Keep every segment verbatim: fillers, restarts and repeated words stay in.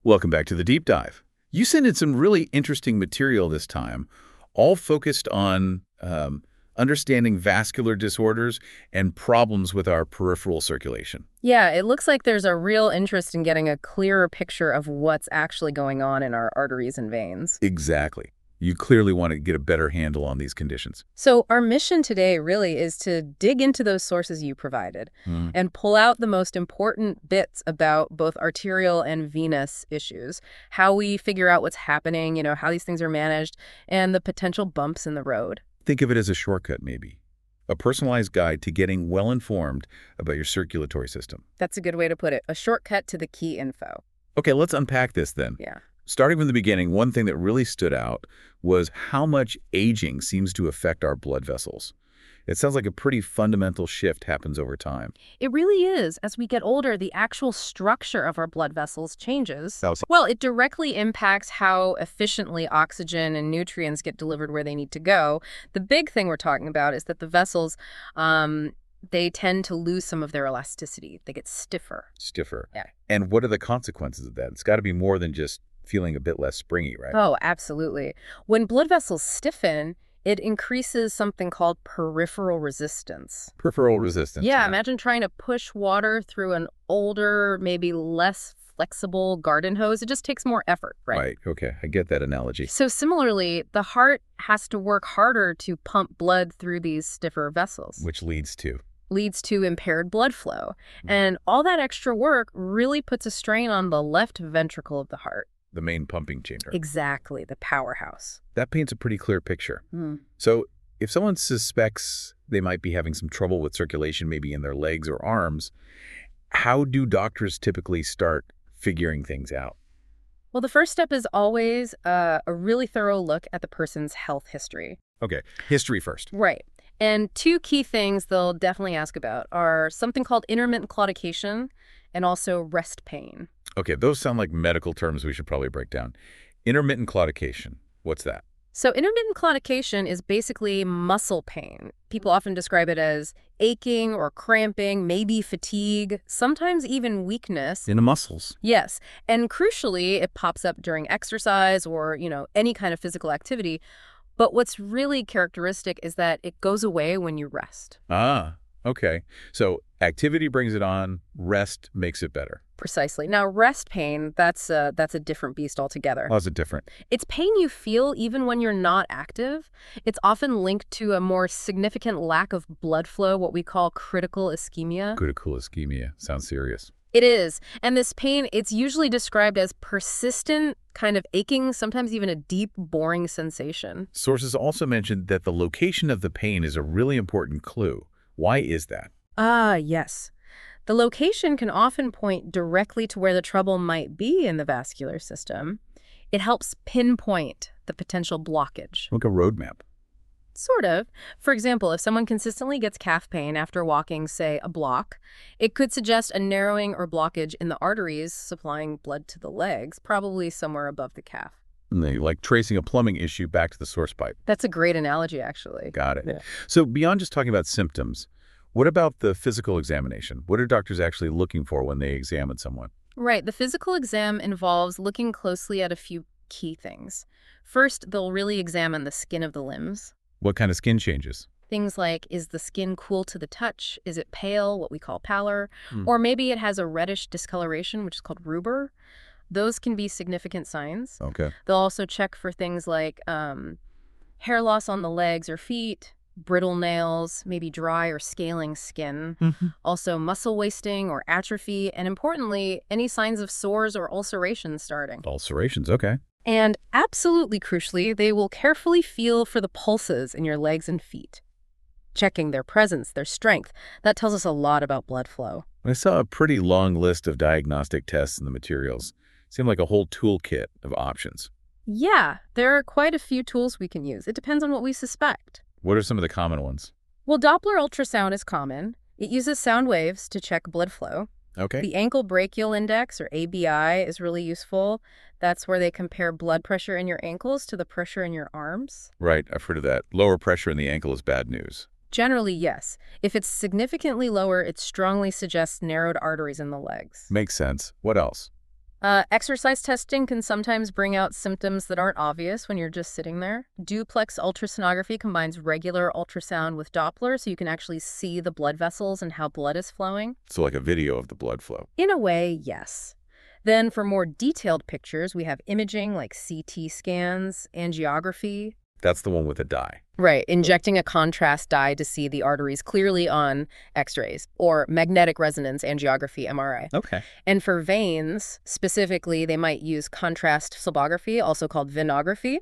Welcome back to the Deep Dive. You sent in some really interesting material this time, all focused on um, understanding vascular disorders and problems with our peripheral circulation. Yeah, it looks like there's a real interest in getting a clearer picture of what's actually going on in our arteries and veins. Exactly. You clearly want to get a better handle on these conditions. So our mission today really is to dig into those sources you provided Mm. and pull out the most important bits about both arterial and venous issues, how we figure out what's happening, you know, how these things are managed, and the potential bumps in the road. Think of it as a shortcut, maybe. A personalized guide to getting well-informed about your circulatory system. That's a good way to put it, a shortcut to the key info. Okay, let's unpack this then. Yeah. Starting from the beginning, one thing that really stood out was how much aging seems to affect our blood vessels. It sounds like a pretty fundamental shift happens over time. It really is. As we get older, the actual structure of our blood vessels changes. Sounds- Well, it directly impacts how efficiently oxygen and nutrients get delivered where they need to go. The big thing we're talking about is that the vessels, um, they tend to lose some of their elasticity. They get stiffer. Stiffer. Yeah. And what are the consequences of that? It's got to be more than just feeling a bit less springy, right? Oh, absolutely. When blood vessels stiffen, it increases something called peripheral resistance. Peripheral resistance. Yeah, imagine trying to push water through an older, maybe less flexible garden hose. It just takes more effort, right? Right. Okay. I get that analogy. So similarly, the heart has to work harder to pump blood through these stiffer vessels, Which leads to. leads to impaired blood flow. Mm. And all that extra work really puts a strain on the left ventricle of the heart. The main pumping chamber. Exactly, the powerhouse. That paints a pretty clear picture. Hmm. So if someone suspects they might be having some trouble with circulation, maybe in their legs or arms, how do doctors typically start figuring things out? Well, the first step is always uh, a really thorough look at the person's health history. Okay, history first. Right. And two key things they'll definitely ask about are something called intermittent claudication and also rest pain. Okay, those sound like medical terms we should probably break down. Intermittent claudication, what's that? So intermittent claudication is basically muscle pain. People often describe it as aching or cramping, maybe fatigue, sometimes even weakness. In the muscles. Yes. And crucially, it pops up during exercise or, you know, any kind of physical activity. But what's really characteristic is that it goes away when you rest. Ah, okay. So activity brings it on, rest makes it better. Precisely. Now, rest pain, that's a, that's a different beast altogether. How's it different? It's pain you feel even when you're not active. It's often linked to a more significant lack of blood flow, what we call critical ischemia. Critical ischemia. Sounds serious. It is. And this pain, it's usually described as persistent, kind of aching, sometimes even a deep, boring sensation. Sources also mentioned that the location of the pain is a really important clue. Why is that? Ah, yes. The location can often point directly to where the trouble might be in the vascular system. It helps pinpoint the potential blockage. Like a roadmap. Sort of. For example, if someone consistently gets calf pain after walking, say, a block, it could suggest a narrowing or blockage in the arteries supplying blood to the legs, probably somewhere above the calf. And they like tracing a plumbing issue back to the source pipe. That's a great analogy, actually. Got it. Yeah. So beyond just talking about symptoms, what about the physical examination? What are doctors actually looking for when they examine someone? Right. The physical exam involves looking closely at a few key things. First, they'll really examine the skin of the limbs. What kind of skin changes? Things like, is the skin cool to the touch? Is it pale, what we call pallor? Hmm. Or maybe it has a reddish discoloration, which is called rubor. Those can be significant signs. Okay. They'll also check for things like um, hair loss on the legs or feet, brittle nails, maybe dry or scaling skin, Mm-hmm. also muscle wasting or atrophy, and importantly, any signs of sores or ulcerations starting. Ulcerations, okay. And absolutely crucially, they will carefully feel for the pulses in your legs and feet, checking their presence, their strength. That tells us a lot about blood flow. I saw a pretty long list of diagnostic tests in the materials. Seemed like a whole toolkit of options. Yeah, there are quite a few tools we can use. It depends on what we suspect. What are some of the common ones? Well, Doppler ultrasound is common. It uses sound waves to check blood flow. Okay. The ankle brachial index, or A B I, is really useful. That's where they compare blood pressure in your ankles to the pressure in your arms. Right, I've heard of that. Lower pressure in the ankle is bad news. Generally, yes. If it's significantly lower, it strongly suggests narrowed arteries in the legs. Makes sense. What else? Uh, exercise testing can sometimes bring out symptoms that aren't obvious when you're just sitting there. Duplex ultrasonography combines regular ultrasound with Doppler, so you can actually see the blood vessels and how blood is flowing. So like a video of the blood flow. In a way, yes. Then for more detailed pictures, we have imaging like C T scans, angiography. That's the one with a dye. Right, injecting a contrast dye to see the arteries clearly on X-rays, or magnetic resonance angiography, M R I. Okay. And for veins, specifically, they might use contrast phlebography, also called venography.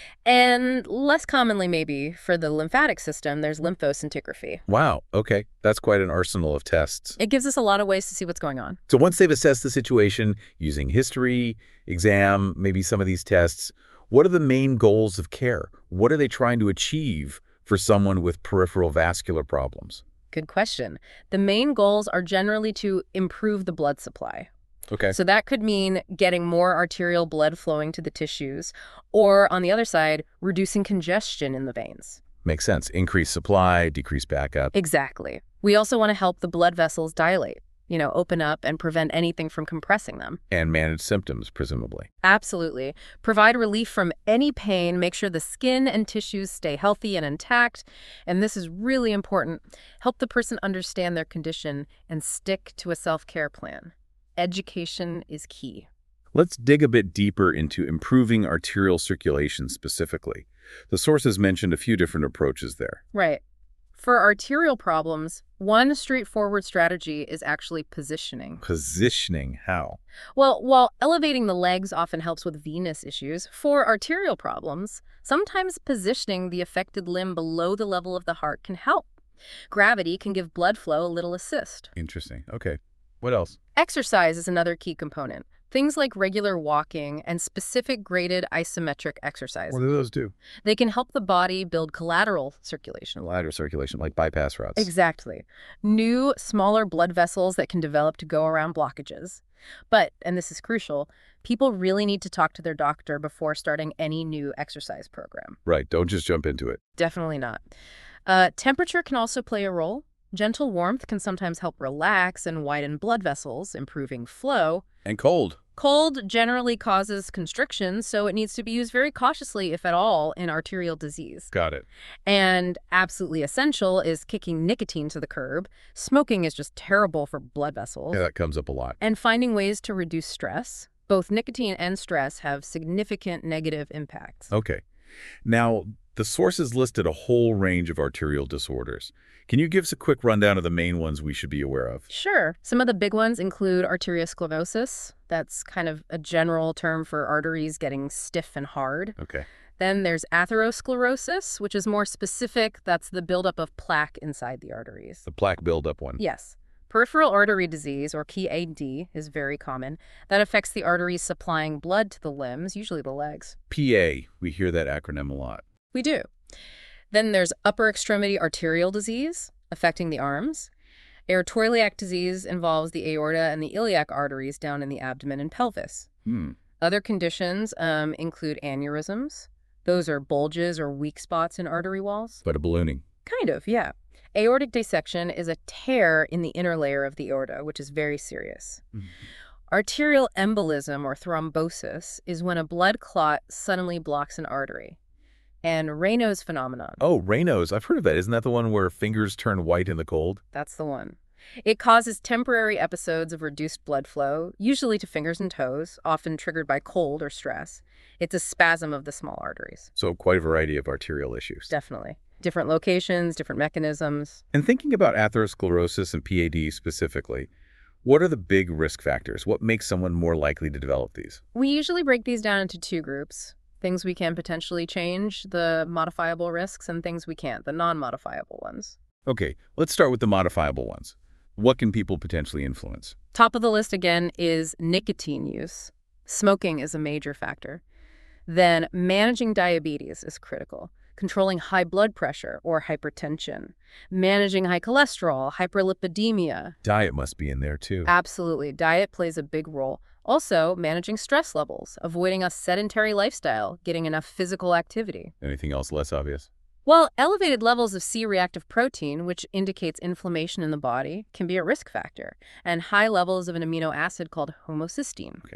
And less commonly, maybe, for the lymphatic system, there's lymphoscintigraphy. Wow. Okay. That's quite an arsenal of tests. It gives us a lot of ways to see what's going on. So once they've assessed the situation using history, exam, maybe some of these tests, what are the main goals of care? What are they trying to achieve for someone with peripheral vascular problems? Good question. The main goals are generally to improve the blood supply. Okay. So that could mean getting more arterial blood flowing to the tissues, or on the other side, reducing congestion in the veins. Makes sense. Increase supply, decrease backup. Exactly. We also want to help the blood vessels dilate, you know, open up and prevent anything from compressing them. And manage symptoms, presumably. Absolutely. Provide relief from any pain, make sure the skin and tissues stay healthy and intact. And this is really important. Help the person understand their condition and stick to a self-care plan. Education is key. Let's dig a bit deeper into improving arterial circulation specifically. The sources mentioned a few different approaches there. Right. For arterial problems, one straightforward strategy is actually positioning. Positioning, how? Well, while elevating the legs often helps with venous issues, for arterial problems, sometimes positioning the affected limb below the level of the heart can help. Gravity can give blood flow a little assist. Interesting. Okay. What else? Exercise is another key component. Things like regular walking and specific graded isometric exercise. What do those do? They can help the body build collateral circulation. Lateral circulation, like bypass routes. Exactly. New, smaller blood vessels that can develop to go around blockages. But, and this is crucial, people really need to talk to their doctor before starting any new exercise program. Right. Don't just jump into it. Definitely not. Uh, temperature can also play a role. Gentle warmth can sometimes help relax and widen blood vessels, improving flow. And cold. Cold generally causes constriction, so it needs to be used very cautiously, if at all, in arterial disease. Got it. And absolutely essential is kicking nicotine to the curb. Smoking is just terrible for blood vessels. Yeah, that comes up a lot. And finding ways to reduce stress. Both nicotine and stress have significant negative impacts. Okay. Now, the sources listed a whole range of arterial disorders. Can you give us a quick rundown of the main ones we should be aware of? Sure. Some of the big ones include arteriosclerosis. That's kind of a general term for arteries getting stiff and hard. Okay. Then there's atherosclerosis, which is more specific. That's the buildup of plaque inside the arteries. The plaque buildup one. Yes. Peripheral artery disease, or P A D, is very common. That affects the arteries supplying blood to the limbs, usually the legs. P A. We hear that acronym a lot. We do. Then there's upper extremity arterial disease, affecting the arms. Aortoiliac disease involves the aorta and the iliac arteries down in the abdomen and pelvis. Hmm. Other conditions um, include aneurysms. Those are bulges or weak spots in artery walls. But a ballooning. Kind of, yeah. Aortic dissection is a tear in the inner layer of the aorta, which is very serious. Mm-hmm. Arterial embolism, or thrombosis, is when a blood clot suddenly blocks an artery. And Raynaud's phenomenon. Oh, Raynaud's. I've heard of that. Isn't that the one where fingers turn white in the cold? That's the one. It causes temporary episodes of reduced blood flow, usually to fingers and toes, often triggered by cold or stress. It's a spasm of the small arteries. So quite a variety of arterial issues. Definitely. Different locations, different mechanisms. And thinking about atherosclerosis and P A D specifically, what are the big risk factors? What makes someone more likely to develop these? We usually break these down into two groups. Things we can potentially change, the modifiable risks, and things we can't, the non-modifiable ones. Okay, let's start with the modifiable ones. What can people potentially influence? Top of the list again is nicotine use. Smoking is a major factor. Then managing diabetes is critical. Controlling high blood pressure or hypertension. Managing high cholesterol, hyperlipidemia. Diet must be in there too. Absolutely. Diet plays a big role. Also, managing stress levels, avoiding a sedentary lifestyle, getting enough physical activity. Anything else less obvious? Well, elevated levels of C-reactive protein, which indicates inflammation in the body, can be a risk factor, and high levels of an amino acid called homocysteine. Okay.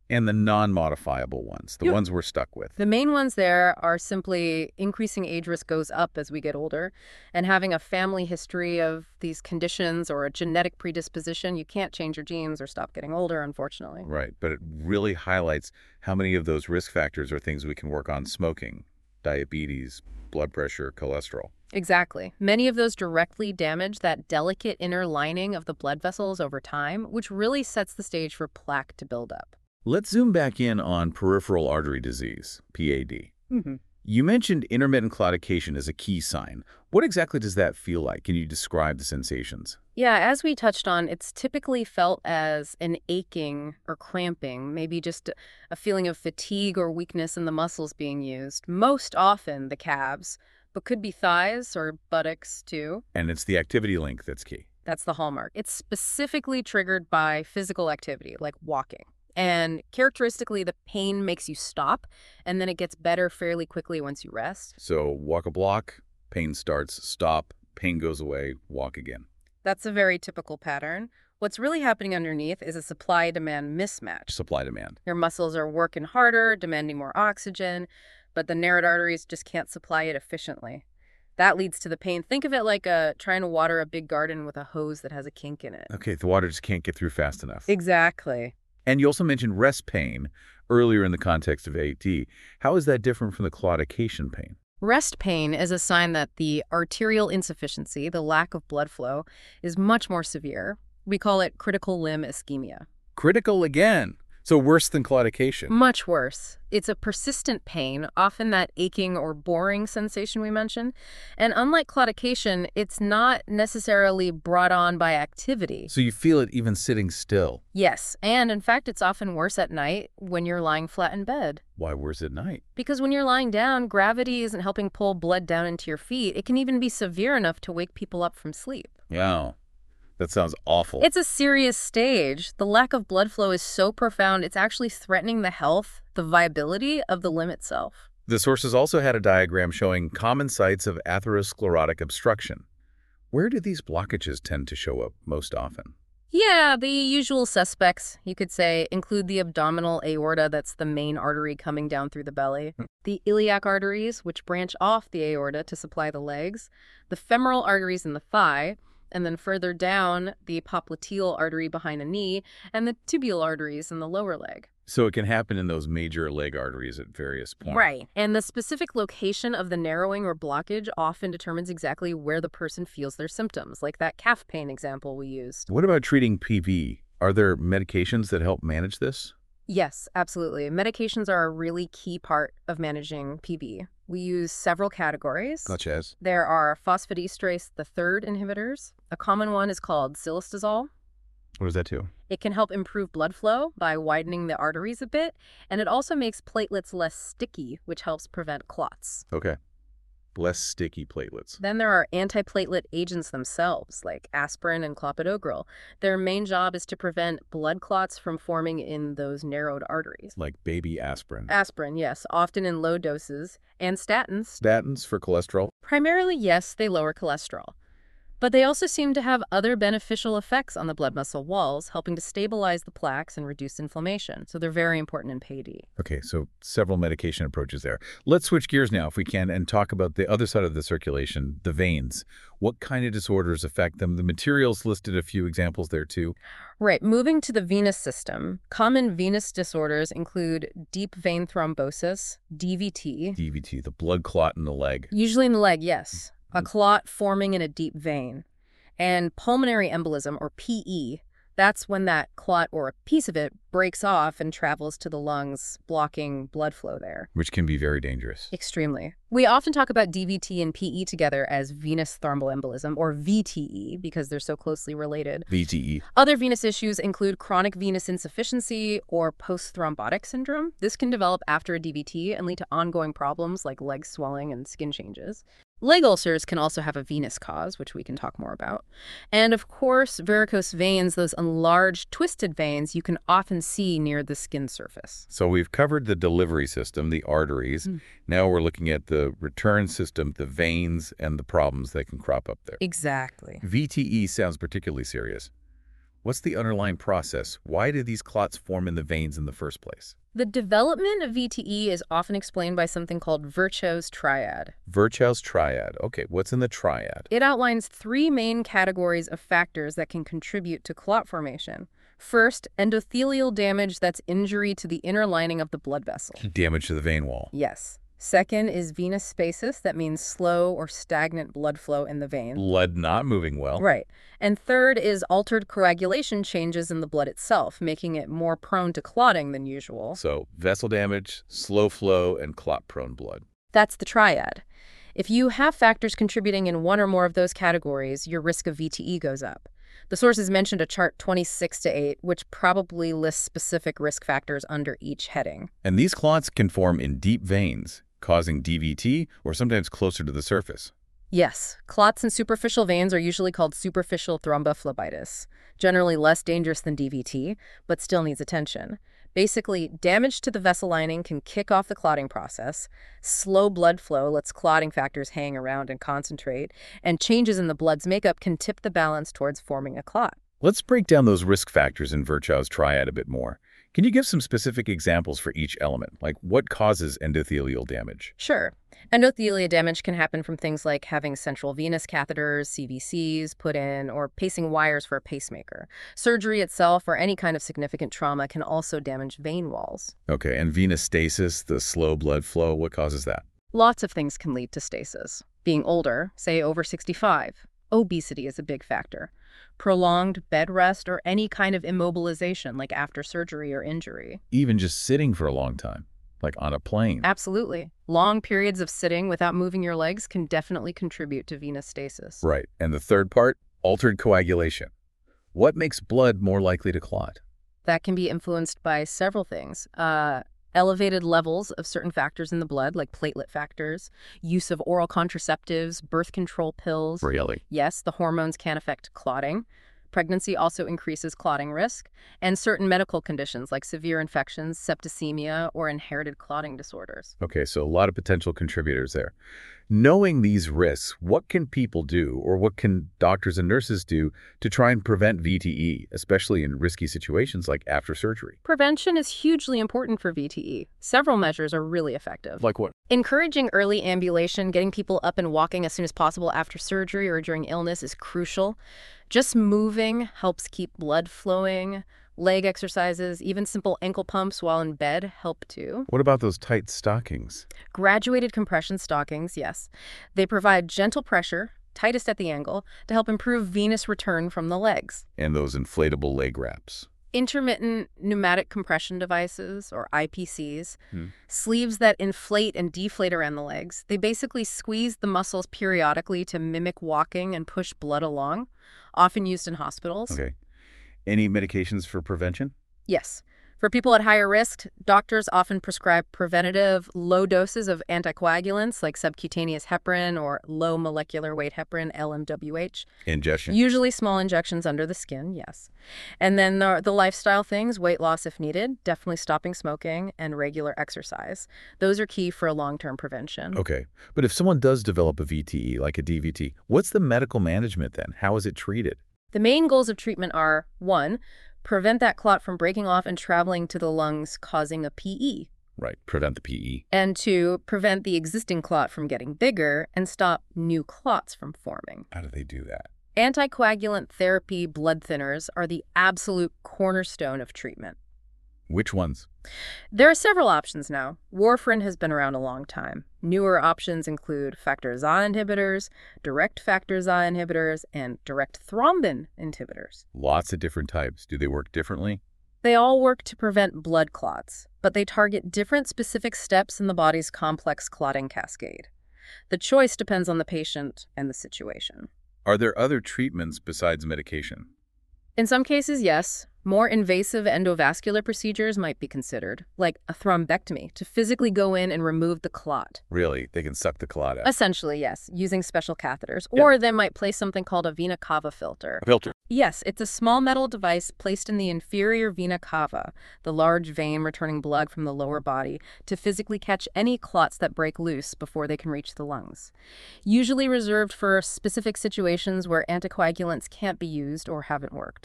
And the non-modifiable ones, the Yep. ones we're stuck with. The main ones there are simply increasing age risk goes up as we get older, and having a family history of these conditions or a genetic predisposition. You can't change your genes or stop getting older, unfortunately. Right, but it really highlights how many of those risk factors are things we can work on: smoking, diabetes, blood pressure, cholesterol. Exactly. Many of those directly damage that delicate inner lining of the blood vessels over time, which really sets the stage for plaque to build up. Let's zoom back in on peripheral artery disease, P A D. Mm-hmm. You mentioned intermittent claudication as a key sign. What exactly does that feel like? Can you describe the sensations? Yeah, as we touched on, it's typically felt as an aching or cramping, maybe just a feeling of fatigue or weakness in the muscles being used, most often the calves, but could be thighs or buttocks too. And it's the activity link that's key. That's the hallmark. It's specifically triggered by physical activity, like walking. And characteristically, the pain makes you stop, and then it gets better fairly quickly once you rest. So walk a block, pain starts, stop, pain goes away, walk again. That's a very typical pattern. What's really happening underneath is a supply-demand mismatch. Supply-demand. Your muscles are working harder, demanding more oxygen, but the narrowed arteries just can't supply it efficiently. That leads to the pain. Think of it like a, trying to water a big garden with a hose that has a kink in it. Okay, the water just can't get through fast enough. Exactly. And you also mentioned rest pain earlier in the context of A D. How is that different from the claudication pain? Rest pain is a sign that the arterial insufficiency, the lack of blood flow, is much more severe. We call it critical limb ischemia. Critical again. So worse than claudication. Much worse. It's a persistent pain, often that aching or boring sensation we mentioned. And unlike claudication, it's not necessarily brought on by activity. So you feel it even sitting still. Yes, and in fact, it's often worse at night when you're lying flat in bed. Why worse at night? Because when you're lying down, gravity isn't helping pull blood down into your feet. It can even be severe enough to wake people up from sleep. Yeah. That sounds awful. It's a serious stage. The lack of blood flow is so profound, it's actually threatening the health, the viability of the limb itself. The sources also had a diagram showing common sites of atherosclerotic obstruction. Where do these blockages tend to show up most often? Yeah, the usual suspects, you could say, include the abdominal aorta, that's the main artery coming down through the belly, the iliac arteries, which branch off the aorta to supply the legs, the femoral arteries in the thigh, and then further down, the popliteal artery behind the knee, and the tubular arteries in the lower leg. So it can happen in those major leg arteries at various points. Right. And the specific location of the narrowing or blockage often determines exactly where the person feels their symptoms, like that calf pain example we used. What about treating P V? Are there medications that help manage this? Yes, absolutely. Medications are a really key part of managing P V. We use several categories. Such as? There are phosphodiesterase the third inhibitors. A common one is called cilostazol. What does that do? It can help improve blood flow by widening the arteries a bit, and it also makes platelets less sticky, which helps prevent clots. Okay. Less sticky platelets. Then there are antiplatelet agents themselves, like aspirin and clopidogrel. Their main job is to prevent blood clots from forming in those narrowed arteries. Like baby aspirin. Aspirin, yes, often in low doses, and statins. Statins for cholesterol. Primarily, yes, they lower cholesterol. But they also seem to have other beneficial effects on the blood vessel walls, helping to stabilize the plaques and reduce inflammation. So they're very important in P A D. Okay, so several medication approaches there. Let's switch gears now, if we can, and talk about the other side of the circulation, the veins. What kind of disorders affect them? The materials listed a few examples there, too. Right. Moving to the venous system, common venous disorders include deep vein thrombosis, D V T. D V T, the blood clot in the leg. Usually in the leg, yes. A clot forming in a deep vein. And pulmonary embolism, or P E, that's when that clot or a piece of it breaks off and travels to the lungs, blocking blood flow there. Which can be very dangerous. Extremely. We often talk about D V T and P E together as venous thromboembolism, or V T E, because they're so closely related. V T E. Other venous issues include chronic venous insufficiency or post-thrombotic syndrome. This can develop after a D V T and lead to ongoing problems like leg swelling and skin changes. Leg ulcers can also have a venous cause, which we can talk more about. And of course, varicose veins, those enlarged, twisted veins, you can often see near the skin surface. So we've covered the delivery system, the arteries. Mm. Now we're looking at the return system, the veins, and the problems that can crop up there. Exactly. V T E sounds particularly serious. What's the underlying process? Why do these clots form in the veins in the first place? The development of V T E is often explained by something called Virchow's triad. Virchow's triad. Okay, what's in the triad? It outlines three main categories of factors that can contribute to clot formation. First, endothelial damage, that's injury to the inner lining of the blood vessel. Damage to the vein wall. Yes. Second is venous stasis, that means slow or stagnant blood flow in the vein. Blood not moving well. Right. And third is altered coagulation changes in the blood itself, making it more prone to clotting than usual. So vessel damage, slow flow, and clot-prone blood. That's the triad. If you have factors contributing in one or more of those categories, your risk of V T E goes up. The sources mentioned a chart twenty-six to eight, which probably lists specific risk factors under each heading. And these clots can form in deep veins, causing D V T or sometimes closer to the surface. Yes, clots in superficial veins are usually called superficial thrombophlebitis, generally less dangerous than D V T, but still needs attention. Basically, damage to the vessel lining can kick off the clotting process, slow blood flow lets clotting factors hang around and concentrate, and changes in the blood's makeup can tip the balance towards forming a clot. Let's break down those risk factors in Virchow's triad a bit more. Can you give some specific examples for each element, like what causes endothelial damage? Sure. Endothelial damage can happen from things like having central venous catheters, C V Cs put in, or pacing wires for a pacemaker. Surgery itself or any kind of significant trauma can also damage vein walls. Okay, and venous stasis, the slow blood flow, what causes that? Lots of things can lead to stasis. Being older, say over sixty-five. Obesity is a big factor. Prolonged bed rest or any kind of immobilization like after surgery or injury. Even just sitting for a long time, like on a plane. Absolutely. Long periods of sitting without moving your legs can definitely contribute to venous stasis. Right. And the third part, altered coagulation. What makes blood more likely to clot? That can be influenced by several things. Uh, elevated levels of certain factors in the blood, like platelet factors, use of oral contraceptives, birth control pills. Really? Yes, the hormones can affect clotting. Pregnancy also increases clotting risk, and certain medical conditions like severe infections, septicemia, or inherited clotting disorders. Okay, so a lot of potential contributors there. Knowing these risks, what can people do, or what can doctors and nurses do to try and prevent V T E, especially in risky situations like after surgery? Prevention is hugely important for V T E. Several measures are really effective. Like what? Encouraging early ambulation, getting people up and walking as soon as possible after surgery or during illness is crucial. Just moving helps keep blood flowing. Leg exercises, even simple ankle pumps while in bed help too. What about those tight stockings? Graduated compression stockings, yes. They provide gentle pressure, tightest at the ankle, to help improve venous return from the legs. And those inflatable leg wraps. Intermittent pneumatic compression devices, or I P Cs, Hmm. sleeves that inflate and deflate around the legs. They basically squeeze the muscles periodically to mimic walking and push blood along, often used in hospitals. Okay. Any medications for prevention? Yes. For people at higher risk, doctors often prescribe preventative low doses of anticoagulants like subcutaneous heparin or low molecular weight heparin, L M W H. Ingestion? Usually small injections under the skin, yes. And then the, the lifestyle things, weight loss if needed, definitely stopping smoking, and regular exercise. Those are key for a long-term prevention. Okay. But if someone does develop a V T E, like a D V T, what's the medical management then? How is it treated? The main goals of treatment are, one, prevent that clot from breaking off and traveling to the lungs, causing a P E. Right. Prevent the P E. And two, prevent the existing clot from getting bigger and stop new clots from forming. How do they do that? Anticoagulant therapy blood thinners are the absolute cornerstone of treatment. Which ones? There are several options now. Warfarin has been around a long time. Newer options include factor Z A inhibitors, direct factor Z A inhibitors, and direct thrombin inhibitors. Lots of different types. Do they work differently? They all work to prevent blood clots, but they target different specific steps in the body's complex clotting cascade. The choice depends on the patient and the situation. Are there other treatments besides medication? In some cases, yes. More invasive endovascular procedures might be considered, like a thrombectomy, to physically go in and remove the clot. Really? They can suck the clot out? Essentially, yes, using special catheters. Yeah. Or they might place something called a vena cava filter. A filter? Yes, it's a small metal device placed in the inferior vena cava, the large vein returning blood from the lower body, to physically catch any clots that break loose before they can reach the lungs. Usually reserved for specific situations where anticoagulants can't be used or haven't worked.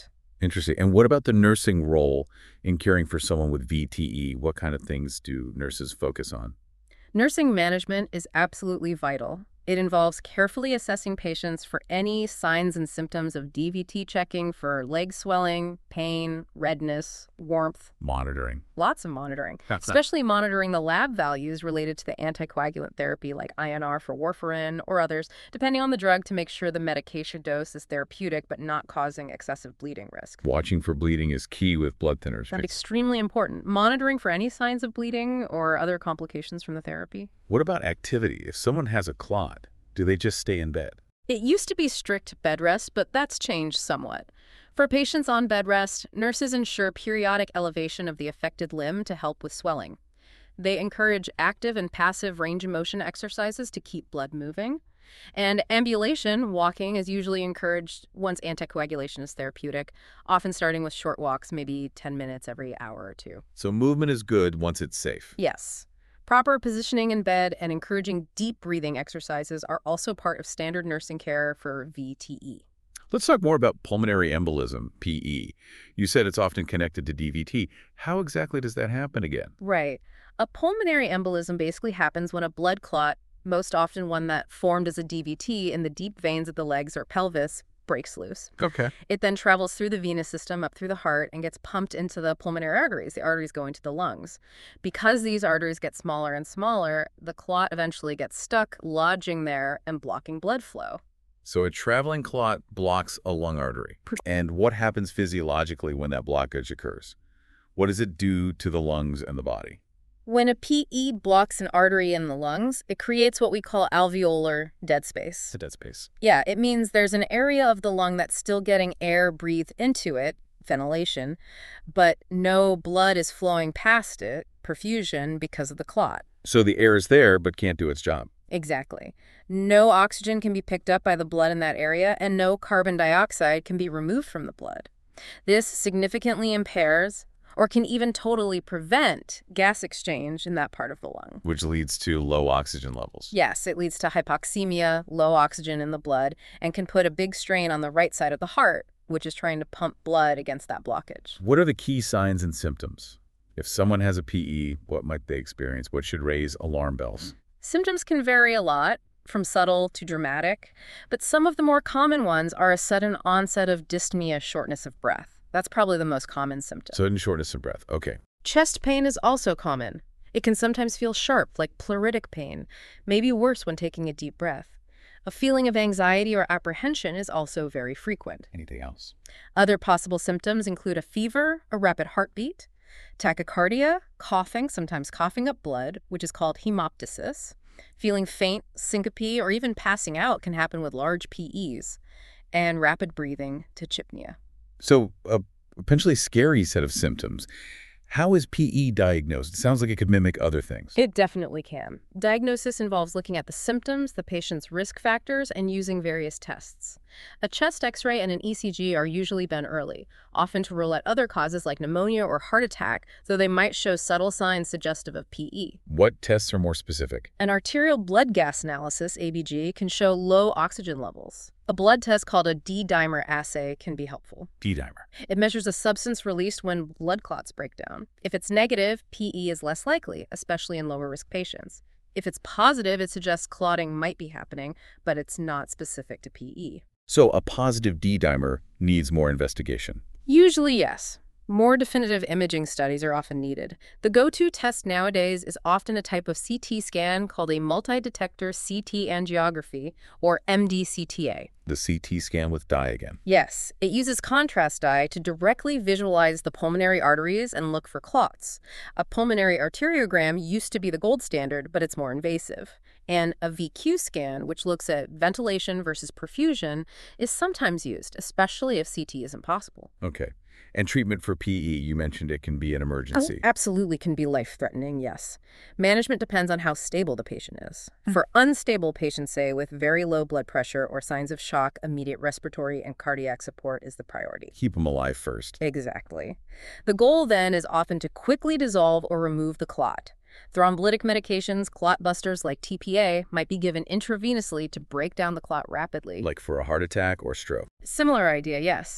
Interesting. And what about the nursing role in caring for someone with V T E? What kind of things do nurses focus on? Nursing management is absolutely vital. It involves carefully assessing patients for any signs and symptoms of D V T, checking for leg swelling, pain, redness, warmth. Monitoring. Lots of monitoring, That's not- especially monitoring the lab values related to the anticoagulant therapy like I N R for warfarin or others, depending on the drug, to make sure the medication dose is therapeutic but not causing excessive bleeding risk. Watching for bleeding is key with blood thinners. That's Right? extremely important. Monitoring for any signs of bleeding or other complications from the therapy. What about activity? If someone has a clot, do they just stay in bed? It used to be strict bed rest, but that's changed somewhat. For patients on bed rest, nurses ensure periodic elevation of the affected limb to help with swelling. They encourage active and passive range of motion exercises to keep blood moving. And ambulation, walking, is usually encouraged once anticoagulation is therapeutic, often starting with short walks, maybe ten minutes every hour or two. So movement is good once it's safe. Yes. Proper positioning in bed and encouraging deep breathing exercises are also part of standard nursing care for V T E. Let's talk more about pulmonary embolism, P E. You said it's often connected to D V T. How exactly does that happen again? Right. A pulmonary embolism basically happens when a blood clot, most often one that formed as a D V T in the deep veins of the legs or pelvis, breaks loose. Okay. It then travels through the venous system up through the heart and gets pumped into the pulmonary arteries, the arteries going to the lungs. Because these arteries get smaller and smaller, the clot eventually gets stuck, lodging there and blocking blood flow. So a traveling clot blocks a lung artery. And what happens physiologically when that blockage occurs? What does it do to the lungs and the body? When a P E blocks an artery in the lungs, it creates what we call alveolar dead space. It's a dead space. Yeah, it means there's an area of the lung that's still getting air breathed into it, ventilation, but no blood is flowing past it, perfusion, because of the clot. So the air is there but can't do its job. Exactly. No oxygen can be picked up by the blood in that area, and no carbon dioxide can be removed from the blood. This significantly impairs or can even totally prevent gas exchange in that part of the lung. Which leads to low oxygen levels. Yes, it leads to hypoxemia, low oxygen in the blood, and can put a big strain on the right side of the heart, which is trying to pump blood against that blockage. What are the key signs and symptoms? If someone has a P E, what might they experience? What should raise alarm bells? Symptoms can vary a lot, from subtle to dramatic, but some of the more common ones are a sudden onset of dyspnea, shortness of breath. That's probably the most common symptom. Sudden shortness of breath. Okay. Chest pain is also common. It can sometimes feel sharp, like pleuritic pain, maybe worse when taking a deep breath. A feeling of anxiety or apprehension is also very frequent. Anything else? Other possible symptoms include a fever, a rapid heartbeat, tachycardia, coughing, sometimes coughing up blood, which is called hemoptysis. Feeling faint, syncope, or even passing out can happen with large P Es, and rapid breathing, tachypnea. So a potentially scary set of symptoms. How is P E diagnosed? It sounds like it could mimic other things. It definitely can. Diagnosis involves looking at the symptoms, the patient's risk factors, and using various tests. A chest X-ray and an E C G are usually done early, often to rule out other causes like pneumonia or heart attack, though they might show subtle signs suggestive of P E. What tests are more specific? An arterial blood gas analysis, A B G, can show low oxygen levels. A blood test called a D-dimer assay can be helpful. D-dimer. It measures a substance released when blood clots break down. If it's negative, P E is less likely, especially in lower-risk patients. If it's positive, it suggests clotting might be happening, but it's not specific to P E. So a positive D-dimer needs more investigation. Usually, yes. More definitive imaging studies are often needed. The go-to test nowadays is often a type of C T scan called a multi-detector C T angiography, or M D C T A. The C T scan with dye again. Yes, it uses contrast dye to directly visualize the pulmonary arteries and look for clots. A pulmonary arteriogram used to be the gold standard, but it's more invasive. And a V Q scan, which looks at ventilation versus perfusion, is sometimes used, especially if C T isn't possible. Okay. And treatment for P E, you mentioned it can be an emergency. Oh, absolutely can be life-threatening, yes. Management depends on how stable the patient is. For unstable patients, say, with very low blood pressure or signs of shock, immediate respiratory and cardiac support is the priority. Keep them alive first. Exactly. The goal, then, is often to quickly dissolve or remove the clot. Thrombolytic medications, clot busters like T P A, might be given intravenously to break down the clot rapidly. Like for a heart attack or stroke. Similar idea, yes.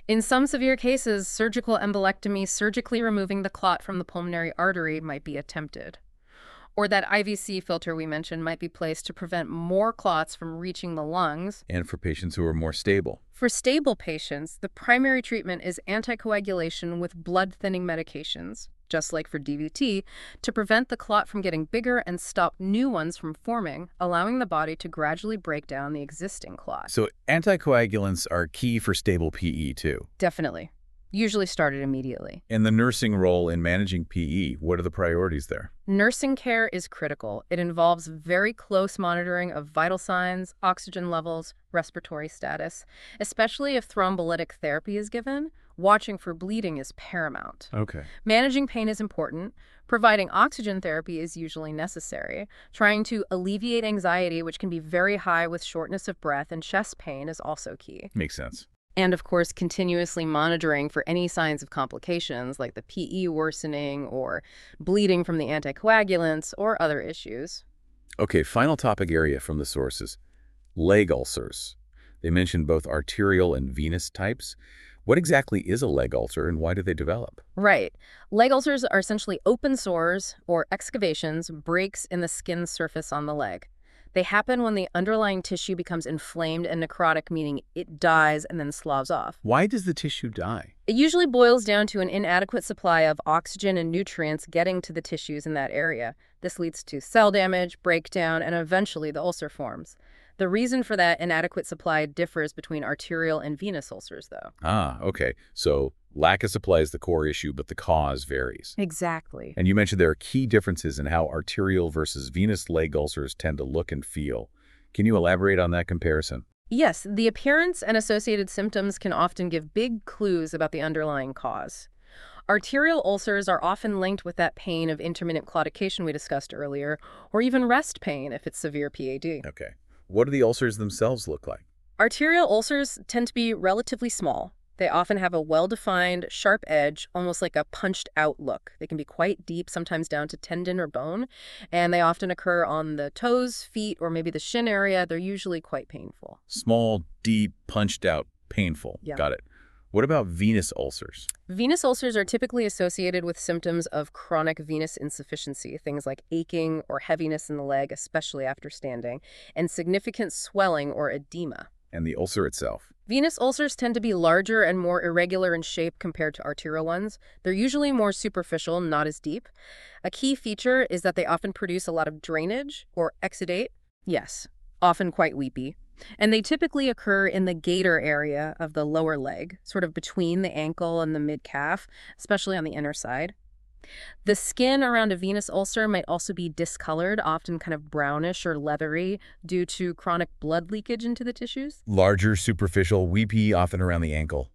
In some severe cases, surgical embolectomy, surgically removing the clot from the pulmonary artery, might be attempted. Or that I V C filter we mentioned might be placed to prevent more clots from reaching the lungs. And for patients who are more stable. For stable patients, the primary treatment is anticoagulation with blood-thinning medications, just like for D V T, to prevent the clot from getting bigger and stop new ones from forming, allowing the body to gradually break down the existing clot. So anticoagulants are key for stable P E too. Definitely. Usually started immediately. And the nursing role in managing P E, what are the priorities there? Nursing care is critical. It involves very close monitoring of vital signs, oxygen levels, respiratory status. Especially if thrombolytic therapy is given, watching for bleeding is paramount. Okay. Managing pain is important. Providing oxygen therapy is usually necessary. Trying to alleviate anxiety, which can be very high with shortness of breath and chest pain, is also key. Makes sense. And, of course, continuously monitoring for any signs of complications like the P E worsening or bleeding from the anticoagulants or other issues. Okay, final topic area from the sources. Leg ulcers. They mentioned both arterial and venous types. What exactly is a leg ulcer and why do they develop? Right. Leg ulcers are essentially open sores or excavations, breaks in the skin surface on the leg. They happen when the underlying tissue becomes inflamed and necrotic, meaning it dies and then sloughs off. Why does the tissue die? It usually boils down to an inadequate supply of oxygen and nutrients getting to the tissues in that area. This leads to cell damage, breakdown, and eventually the ulcer forms. The reason for that inadequate supply differs between arterial and venous ulcers, though. Ah, okay. So lack of supply is the core issue, but the cause varies. Exactly. And you mentioned there are key differences in how arterial versus venous leg ulcers tend to look and feel. Can you elaborate on that comparison? Yes, the appearance and associated symptoms can often give big clues about the underlying cause. Arterial ulcers are often linked with that pain of intermittent claudication we discussed earlier, or even rest pain if it's severe P A D. Okay. What do the ulcers themselves look like? Arterial ulcers tend to be relatively small. They often have a well-defined, sharp edge, almost like a punched-out look. They can be quite deep, sometimes down to tendon or bone, and they often occur on the toes, feet, or maybe the shin area. They're usually quite painful. Small, deep, punched out, painful. Yeah. Got it. What about venous ulcers? Venous ulcers are typically associated with symptoms of chronic venous insufficiency, things like aching or heaviness in the leg, especially after standing, and significant swelling or edema. And the ulcer itself? Venous ulcers tend to be larger and more irregular in shape compared to arterial ones. They're usually more superficial, not as deep. A key feature is that they often produce a lot of drainage or exudate. Yes, often quite weepy. And they typically occur in the gaiter area of the lower leg, sort of between the ankle and the mid-calf, especially on the inner side. The skin around a venous ulcer might also be discolored, often kind of brownish or leathery, due to chronic blood leakage into the tissues. Larger, superficial, weepy, often around the ankle.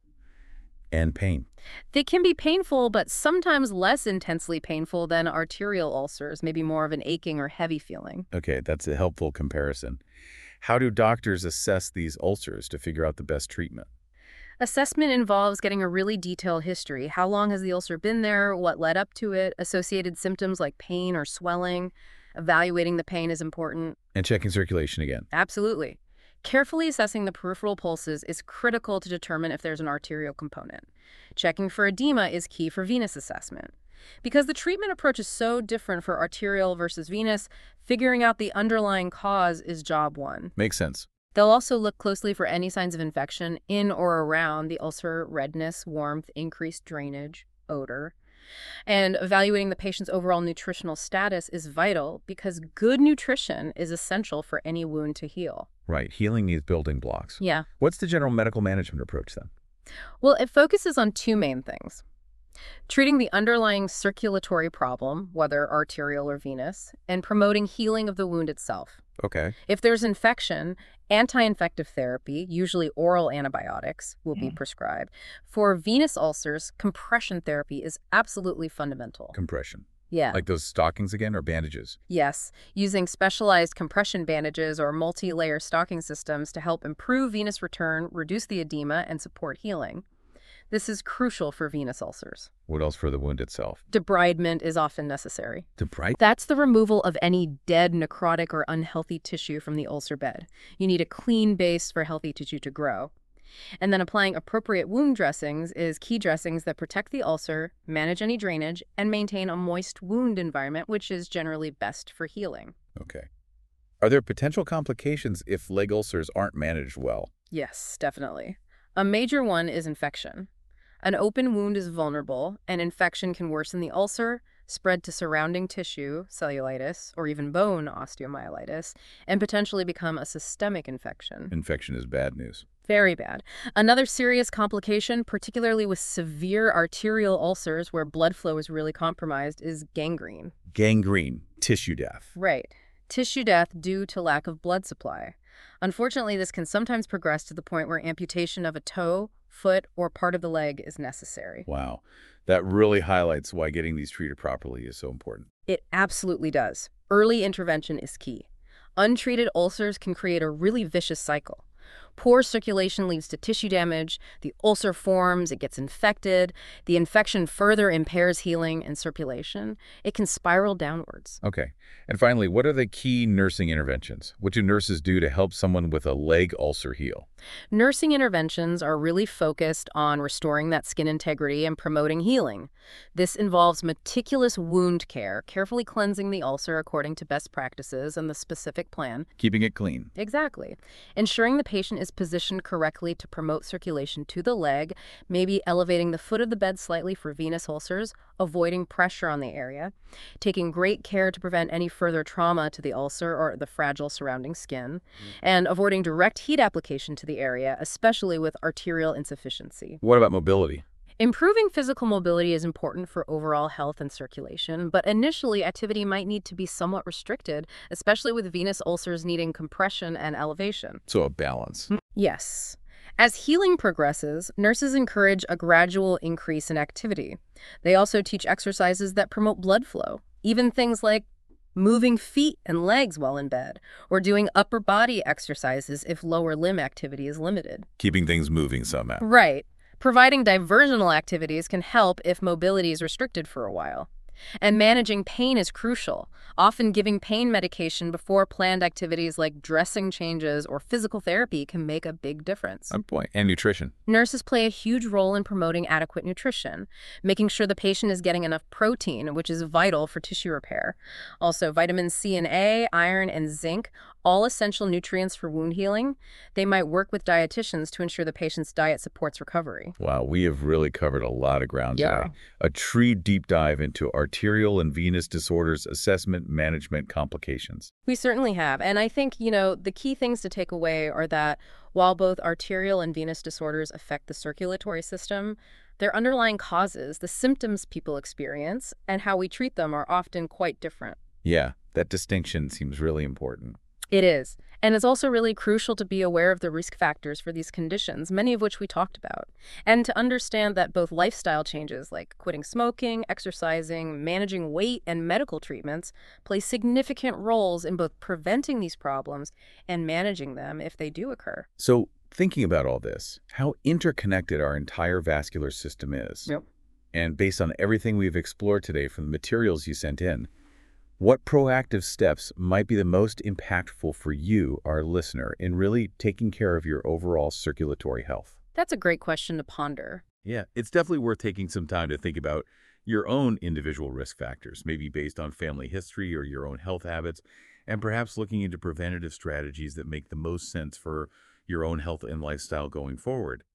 And pain. They can be painful, but sometimes less intensely painful than arterial ulcers, maybe more of an aching or heavy feeling. Okay, that's a helpful comparison. How do doctors assess these ulcers to figure out the best treatment? Assessment involves getting a really detailed history. How long has the ulcer been there? What led up to it? Associated symptoms like pain or swelling. Evaluating the pain is important. And checking circulation again. Absolutely. Carefully assessing the peripheral pulses is critical to determine if there's an arterial component. Checking for edema is key for venous assessment. Because the treatment approach is so different for arterial versus venous, figuring out the underlying cause is job one. Makes sense. They'll also look closely for any signs of infection in or around the ulcer: redness, warmth, increased drainage, odor. And evaluating the patient's overall nutritional status is vital because good nutrition is essential for any wound to heal. Right. Healing needs building blocks. Yeah. What's the general medical management approach then? Well, it focuses on two main things. Treating the underlying circulatory problem, whether arterial or venous, and promoting healing of the wound itself. Okay. If there's infection, anti-infective therapy, usually oral antibiotics, will be prescribed. For venous ulcers, compression therapy is absolutely fundamental. Compression. Yeah. Like those stockings again, or bandages? Yes, using specialized compression bandages or multi-layer stocking systems to help improve venous return, reduce the edema, and support healing. This is crucial for venous ulcers. What else for the wound itself? Debridement is often necessary. Debride? That's the removal of any dead, necrotic, or unhealthy tissue from the ulcer bed. You need a clean base for healthy tissue to grow. And then applying appropriate wound dressings is key dressings that protect the ulcer, manage any drainage, and maintain a moist wound environment, which is generally best for healing. Okay. Are there potential complications if leg ulcers aren't managed well? Yes, definitely. A major one is infection. An open wound is vulnerable, and infection can worsen the ulcer, spread to surrounding tissue, cellulitis, or even bone osteomyelitis, and potentially become a systemic infection. Infection is bad news. Very bad. Another serious complication, particularly with severe arterial ulcers where blood flow is really compromised, is gangrene. Gangrene, tissue death. Right. Tissue death due to lack of blood supply. Unfortunately, this can sometimes progress to the point where amputation of a toe, foot, or part of the leg is necessary. Wow. That really highlights why getting these treated properly is so important. It absolutely does. Early intervention is key. Untreated ulcers can create a really vicious cycle. Poor circulation leads to tissue damage, the ulcer forms, it gets infected, the infection further impairs healing and circulation. It can spiral downwards. Okay. And finally, what are the key nursing interventions? What do nurses do to help someone with a leg ulcer heal? Nursing interventions are really focused on restoring that skin integrity and promoting healing. This involves meticulous wound care, carefully cleansing the ulcer according to best practices and the specific plan. Keeping it clean. Exactly. Ensuring the patient is positioned correctly to promote circulation to the leg, maybe elevating the foot of the bed slightly for venous ulcers, avoiding pressure on the area, taking great care to prevent any further trauma to the ulcer or the fragile surrounding skin, mm. and avoiding direct heat application to the area, especially with arterial insufficiency. What about mobility? Improving physical mobility is important for overall health and circulation, but initially activity might need to be somewhat restricted, especially with venous ulcers needing compression and elevation. So a balance. Yes. As healing progresses, nurses encourage a gradual increase in activity. They also teach exercises that promote blood flow, even things like moving feet and legs while in bed, or doing upper body exercises if lower limb activity is limited. Keeping things moving somehow. Right. Providing diversional activities can help if mobility is restricted for a while. And managing pain is crucial, often giving pain medication before planned activities like dressing changes or physical therapy can make a big difference. Good point. And nutrition. Nurses play a huge role in promoting adequate nutrition, making sure the patient is getting enough protein, which is vital for tissue repair. Also, vitamins C and A, iron, and zinc, all essential nutrients for wound healing. They might work with dietitians to ensure the patient's diet supports recovery. Wow, we have really covered a lot of ground Yeah. today. A true deep dive into arterial and venous disorders, assessment, management, complications. We certainly have. And I think, you know, the key things to take away are that while both arterial and venous disorders affect the circulatory system, their underlying causes, the symptoms people experience, and how we treat them are often quite different. Yeah, that distinction seems really important. It is. And it's also really crucial to be aware of the risk factors for these conditions, many of which we talked about, and to understand that both lifestyle changes like quitting smoking, exercising, managing weight, and medical treatments play significant roles in both preventing these problems and managing them if they do occur. So, thinking about all this, how interconnected our entire vascular system is, Yep. and based on everything we've explored today from the materials you sent in, what proactive steps might be the most impactful for you, our listener, in really taking care of your overall circulatory health? That's a great question to ponder. Yeah, it's definitely worth taking some time to think about your own individual risk factors, maybe based on family history or your own health habits, and perhaps looking into preventative strategies that make the most sense for your own health and lifestyle going forward.